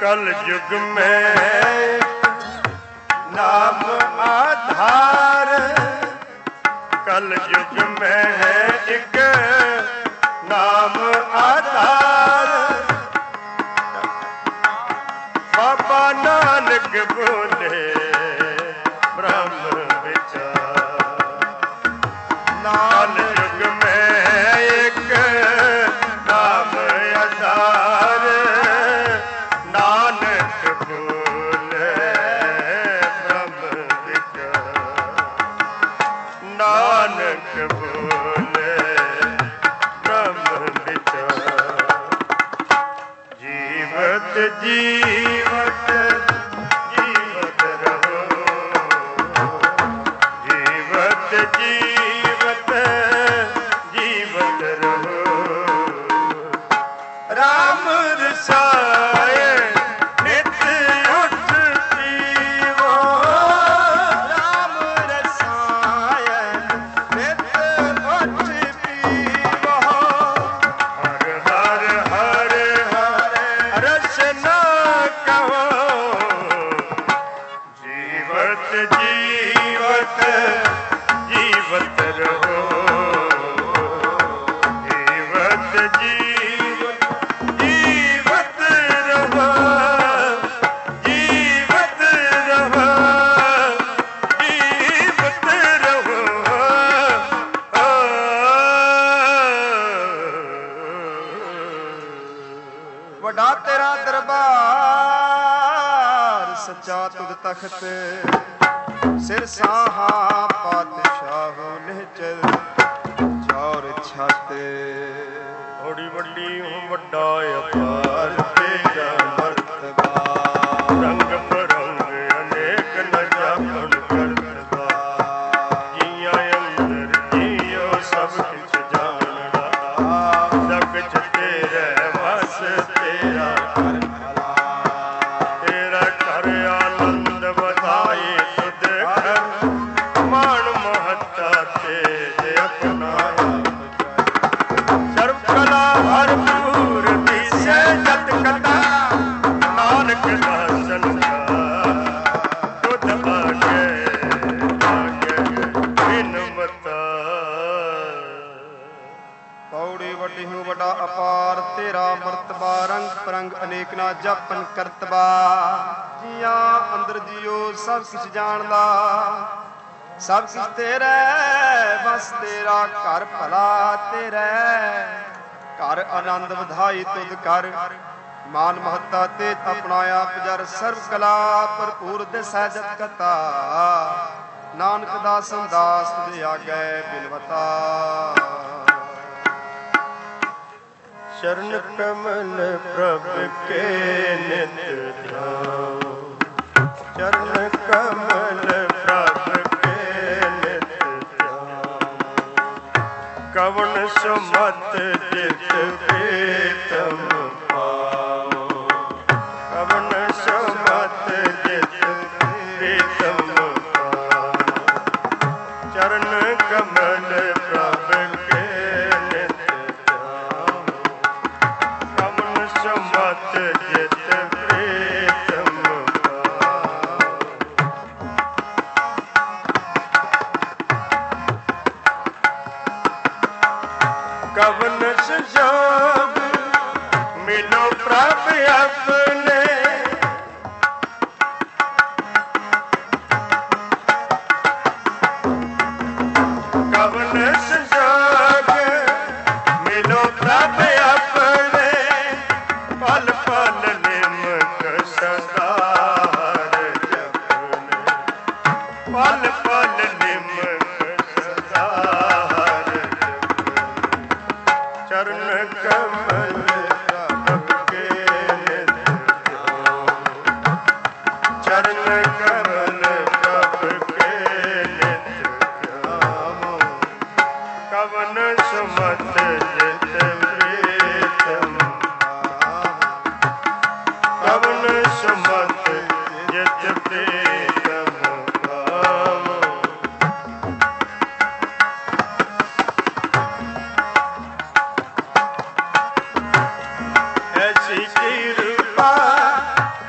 कल युग में नाम आधार, कल युग में है एक नाम आधार। बाबा नानक बोले ब्रह्म विचार। कल युग में है एक नाम आधार, नानक बोले ब्रह्म विचार। नानक बोले ब्रह्म विचार। जीवत जीवत जीवत रहो, जीवत जीवत जीवत रहो। राम रसाए नित उठ पीवो, राम रसायन नित उठ पीवो। हर हर हर हर रचना कहो। जीवत जीवत जीवत रहो, जीवत जीवत जीवत रहो, जीवत रहो, जीवत रहो। वडा तेरा दरबार, सच्चा तुद तख्त। सिर साहा पातशाहो निहचल, चौर छत। थोड़ी वड्डी हूँ वड्डा अपार तेरा मर्तबा। रंग बरंग अनेक न जापन करतबा। जिया अंदर जियो सब किछ जानना, सब किछ तेरे बस तेरा कर भला। तेरा कर आनंद बधाई तुद कर, मान महत्ता तेज अपनाया। सर्व कला भरपूर दिसे जत कथा, नानक दर्शन का तुध आगे आगे बिनमता। पौड़ी वड्डी हूँ वडा अपार, तेरा मर्तबा रंग परंग अनेक ना जापन करतबा। जिया अंदर जियो सब कुछ जानदा, सब कुछ तेरे बस तेरा घर भला। तेरे घर आनंद ਵਧਾਈ ਤੁਧ ਕਰ, ਮਾਨ ਮਹੱਤਾ ਤੇ ਆਪਣਾਇਆ ਪੁਜਰ। ਸਰਬ ਕਲਾ ਭਰਪੂਰ ਦਿਸੈ ਜਤ ਕਤਾ, ਨਾਨਕ ਦਾਸਨ ਦਾਸ ਤੁਧ ਆਗੇ ਬਿਨਵਤਾ। शरण कमल प्रभ के नित ध्यान, चरण कमल प्रभ के नित ध्यान। कवन सुमत जित प्रीतम पाओ, कवन सुमत जित प्रीतम पाओ। चरण कमल प्रभ के नित ध्यान, कवन सुमत जित प्रीतम पाओ। कवन सुजोग मिलो प्रभ अपने, कवन सुजोग मिलो प्रभ अपने। पल पल निमक सदा हर जपने, पल पल निमक सदा हर जपने। चरण कमल प्रभ के नित ध्यान, चरण कमल प्रभ के नित ध्यान। कवन सुमत जित प्रीतम पाओ, कवन सुमत जित प्रीतम पाओ। ऐसी कृपा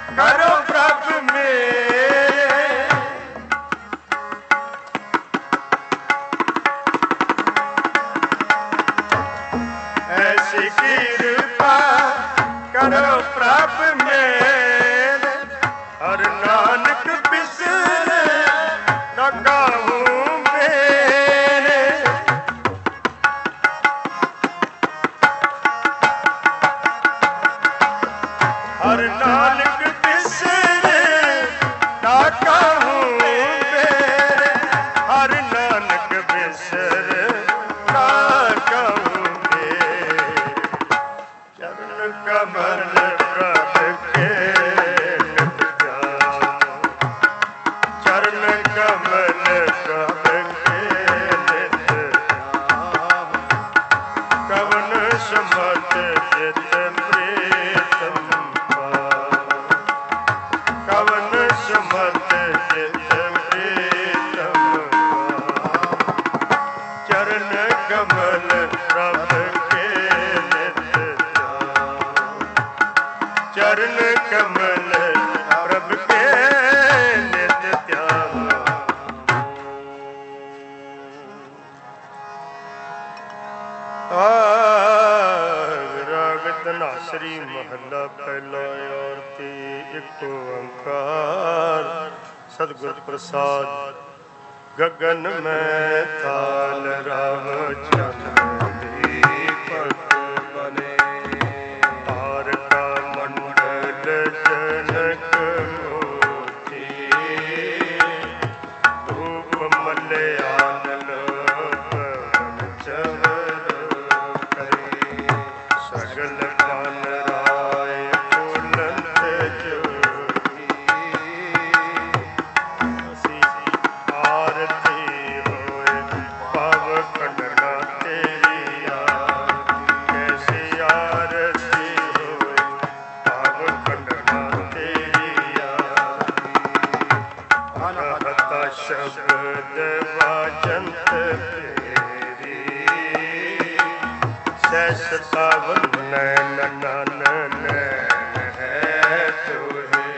ਐਸੀ ਕਿਰਪਾ ਕਰੋ ਪ੍ਰਭ ਮੇਰੇ, ਹਰ ਨਾਨਕ ਬਿਸਰੇ ਨਾ ਕਾਹੂ ਮੇਰੇ। ਹਰ ਨਾਨਕ ਬਿਸਰੇ ਨਾ ਕਾਹੂ ਮੇਰੇ, ਹਰ ਨਾਨਕ ਬਿਸਰੇ ਨਾ ਕਾਹੂ ਮੇਰੇ। ਚਰਨ ਕਮਲ ਪ੍ਰਭ ਕੇ ਨਿਤ ਧਿਆਨ, ਚਰਨ ਕਮਲ ਪ੍ਰਭ ਕੇ ਨਿਤ ਧਿਆਨ। ਕਵਨ ਸਮਰਥ ਜਿਤ ਪ੍ਰੀਤਮ ਪਾਵ, ਕਵਨ ਸਮਰਥ ਜਿਤ ਪ੍ਰੀਤਮ ਪਾਵ। ਚਰਨ ਕਮਲ ਪ੍ਰਭ ਕੇ ਨਿਤ ਧਿਆਨ, ਚਰਨ ਕਮਲ ਪ੍ਰਭ ਕੇ ਨਿਤ ਧਿਆਨ। ਰਾਗ ਧਨਾਸਰੀ ਮਹੱਲਾ ਪਹਿਲਾ। ਔਰਤੀ ਇੱਕ ਓੰਕਾਰ ਸਤਿਗੁਰ ਪ੍ਰਸਾਦ। ਗਗਨ ਮੈਂ ਤਾਲ ਰਾਵ ਚੰਨ ਦੀਪਕ ਬਨੇ, ਤਾਰਕਾ ਮੰਡਲ ਜਨਕ ਮੋਤੀ। ਧੂਪ ਮਲਿਆਨ ਪਵਨ ਚਵਰ ਕਰੇ, ਸਗਲ ਮਨ ਰਾਏ ਫੁਲੰਤ ਜੋਤੀ। ਅਸੀਂ ਆਰਤੀ ਹੋਏ ਪਵ ਖੰਡਨਾ ਤੇਰੀ ਆਰਤੀ, ਕੈਸੀ ਆਰਤੀ ਹੋਏ ਪਵ ਖੰਡਨਾ ਤੇਰੀ ਆਰਤੀ। ਅਨਹਤਾ ਸ਼ਬਦ ਵਾਜੰਤ ਤੇਰੀ, ਸੈਸ ਤਾਵਨ ਨੈਣ ਨਨ ਨੈਣ ਹੈ ਤੁਹੇ।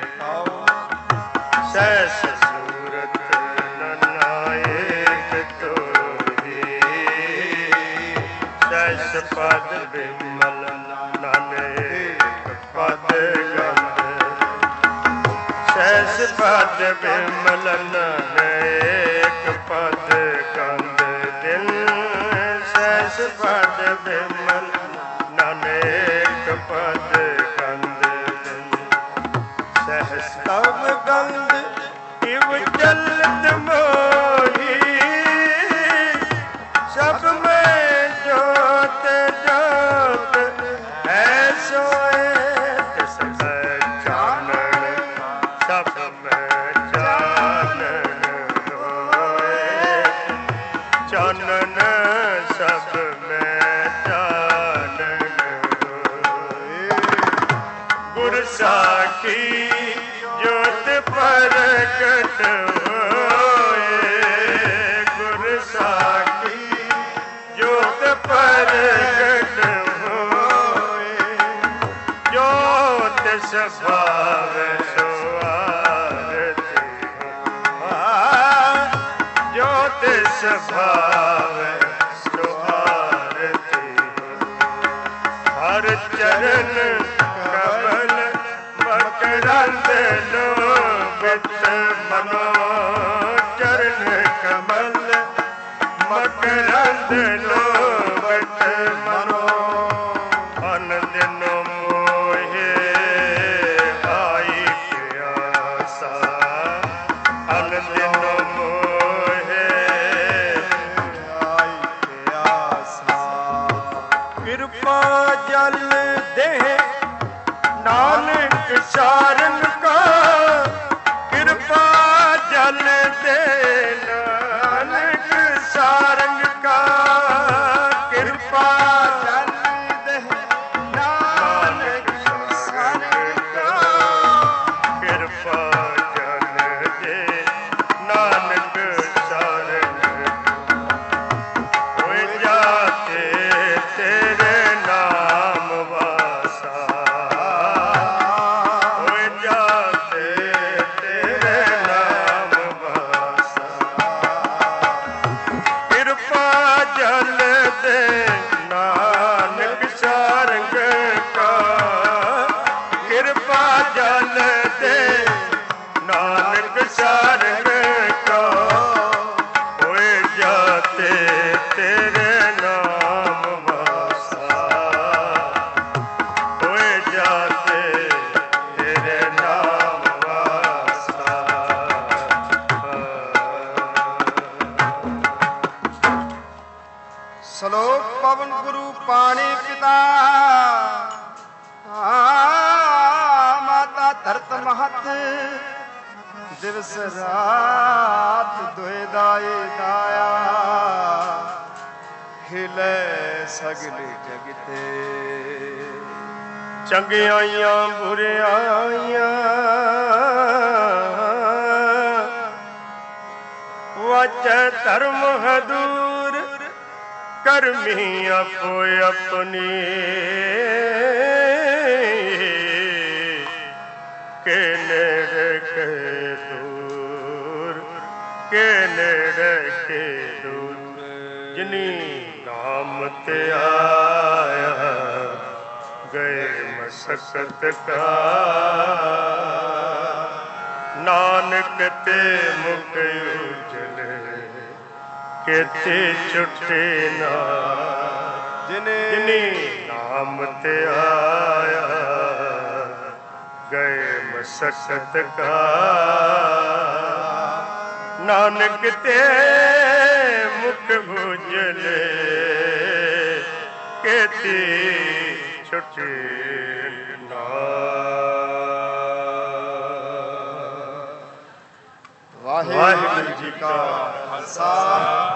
ਸੈਸ ਸੂਰਤ ਨਨਾਇਕ ਤੋਰੀ, ਸੈਸ ਪਦ ਬਿਮਲ ਨਾਨਕ ਪਦ ਗੰਧ। ਸੈਸ ਪਦ ਬਿਮਲ ਨਾਨਕ ਪਦ ਗੰਧ ਦਿਨ, ਸੈਸ ਪਦ ਬਿਮਲ ਨਾਨਕ ਪਦ ਗੰਧ ਦਿਨ। ਸਹਿਸ ਤਵ ਗੰਧ ਇਵ ਜਲਤ ਮੋਹੀ, ਸਭ ਮੈਂ ਜੋਤ ਜੋਤ ਹੈ ਸੋਏ। ਤਿਸ ਹੈ ਚਾਨਣ ਸਭ ਮੈਂ ਚਾਨਣ ਹੋਏ, ਚਾਨਣ ਸਭ ਮੈਂ ਚਾਨਣ ਹੋਏ। ਗੁਰ ਸਾਖੀ ਜੋਤ ਪ੍ਰਗਟ ਹੋਏ, ਗੁਰ ਸਾਖੀ ਜੋਤ ਪ੍ਰਗਟ ਹੋਏ। ਜੋਤ ਸੁਭਾਵੈ ਸੋ ਆਰਤੀ, ਜੋਤ ਸੁਭਾਵੈ ਸੋ ਆਰਤੀ। ਹਰ ਚਰਨ ਕਮਲ ਮਕਰੰਦ ਲੋਭਿਤ ਮਨੋ, ਚਰਨ ਕਮਲ ਮਕਰੰਦ ਲੋਭਿਤ ਮਨੋ। ਅਨ ਦਿਨ ਮੋਹੇ ਆਈ ਪਿਆਸਾ, ਅਨ ਦਿਨ ਮੋਹੇ ਆਈ ਪਿਆਸਾ। ਕਿਰਪਾ ਜਲ ਦੇ ਨਾਨਕ ਸਾਰਨ ਕਾ, ਕਿਰਪਾ ਜਲ ਦੇ ਨਾਨਕ ਸਾਰੰਗ ਕਾ। ਕਿਰਪਾ ਜਲ ਦੇ ਨਾਨਕ ਸਾਰੰਗ ਕਾ, ਕਿਰਪਾ ਜਲ ਦੇ ਨਾਨਕ ਸਾਰੰਗ ਕਾ। ਹੋਏ ਜਾਤੇ ਤੇਰੇ ਨਾਮ ਵਾਸਾ, ਹੋਏ ਜਾ ਸ਼ਲੋਕ ਪਵਨ ਗੁਰੂ ਪਾਣੀ ਪਿਤਾ ਮਾਤਾ ਧਰਤ ਮਹਤ ਦਿਵਸ ਰਾਤ ਦੁਇ ਦਾਏ ਦਾਇਆ ਹਿਲੇ ਸਗਲ ਜਗਤੇ ਚੰਗਿਆਈਆਂ ਬੁਰਿਆਈਆਂ ਵਾਚੈ ਧਰਮ ਹਦੂਰ ਕਰਮੀ ਆਪੋ ਆਪਣੀ ਕੇ ਨੇੜੇ ਕੇ ਦੂਰ ਕੇ ਨੇੜੇ ਕੇ ਦੂਰ ਜਿਨੀ ਨਾਮ ਤੇ ਆਇਆ ਗਏ ਮਸਕਤ ਕਾ ਨਾਨਕ ਤੇ ਮੁਖ ਉਜਲੇ ਕਿਤੇ ਛੁੱਟੇ ਨਾ ਜਿਨੇ ਨਾਮ ਤੇ ਆਇਆ ਗਏ ਮਸਕਤ ਕਾ ਨਾਨਕ ਤੇ ਮੁਖ ਉਜਲੇ ਕਿਤੇ ਛੁੱਟੇ ਨਾ। ਵਾਹਿਗੁਰੂ ਜੀ ਕਾ ਖਾਲਸਾ